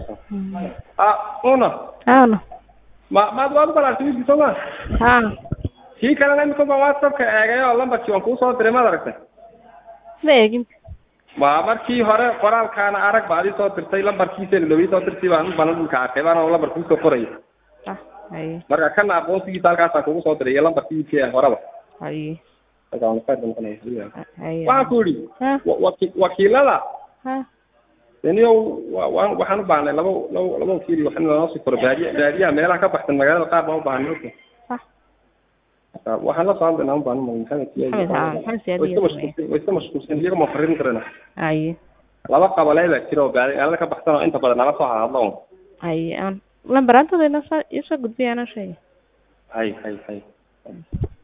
una Ano. ma wad balaartay soma Ha. kii kalena imika ma WhatsApp ka eegayo lambarkii waan ku soo diray ma aragtay Leegin. waa markii hore qoraalkaana arag baadi soo dirtay lambarkiisa loo soo dirtay baan bananka arkay baan lambarku soo qoray Ay. marka kana aqoonsigiisa halkaas aan kugu soo diray lambarkiisa horeba Ay. waxaan ka dhiganayaa Ay. waa ku yiri wakiilada Ha. daniyo waxaan u baahnay labo kiili waxaan noo soo baadiya meelaha ka baxsan magaalada qaar baan u baahnay waxaan la soo hadlaynaa un baan way mashquulsan iyaga ma farin karana Ay. laba qabaleed jiro baadiyaha ka baxsan oo inta badan nala soo hadlo Ay. Lambarantooda inoo soo gudbiyana shay. hay